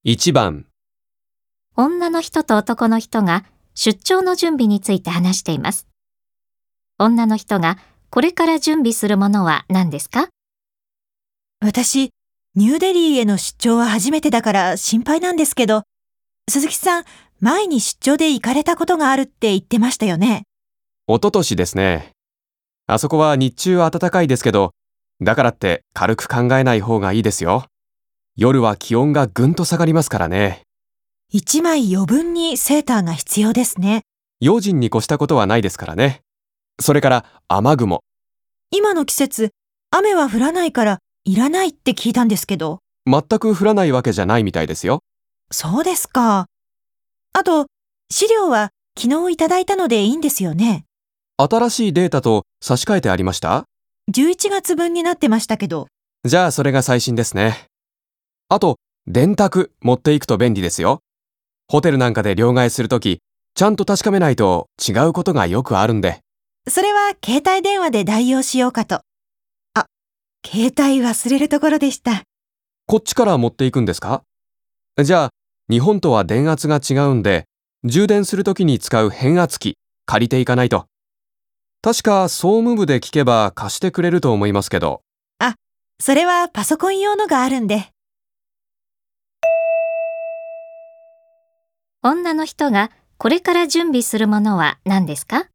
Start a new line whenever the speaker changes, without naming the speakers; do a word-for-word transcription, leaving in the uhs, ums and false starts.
いちばん、
女の人と男の人が出張の準備について話しています。女の人がこれから準備するものは何ですか？
私、ニューデリーへの出張は初めてだから心配なんですけど、鈴木さん、前に出張で行かれたことがあるって言ってましたよね。
おととしですね。あそこは日中は暖かいですけど、だからって軽く考えない方がいいですよ。夜は気温がぐんと下がりますからね。
一枚余分にセーターが必要ですね。
用心に越したことはないですからね。それから雨雲。
今の季節、雨は降らないからいらないって聞いたんですけど。
全く降らないわけじゃないみたいですよ。
そうですか。あと、資料は昨日いただいたのでいいんですよね。
新しいデータと差し替えてありました？
じゅういちがつぶんになってましたけど。
じゃあそれが最新ですね。あと、電卓持っていくと便利ですよ。ホテルなんかで両替するとき、ちゃんと確かめないと違うことがよくあるんで。
それは携帯電話で代用しようかと。あ、携帯忘れるところでした。
こっちから持っていくんですか？じゃあ、日本とは電圧が違うんで、充電するときに使う変圧器、借りていかないと。確か総務部で聞けば貸してくれると思いますけど。
あ、それはパソコン用のがあるんで。
女の人がこれから準備するものは何ですか？